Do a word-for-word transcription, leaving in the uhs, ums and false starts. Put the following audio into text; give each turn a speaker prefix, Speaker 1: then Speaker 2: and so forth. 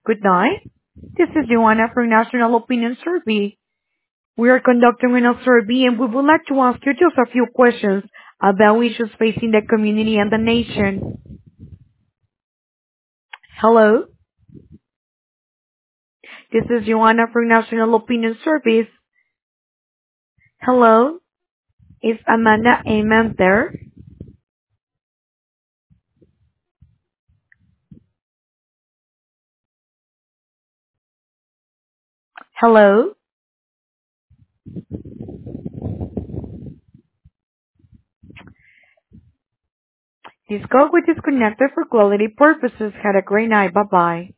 Speaker 1: Good night. This is Joanna from National Opinion Survey. We are conducting a survey and we would like to ask you just a few questions about issues facing the community and the nation. Hello, this is Joanna from National Opinion Service. Hello, is Amanda Amen there? Hello, this call was disconnected for quality purposes. Had a great night. Bye bye.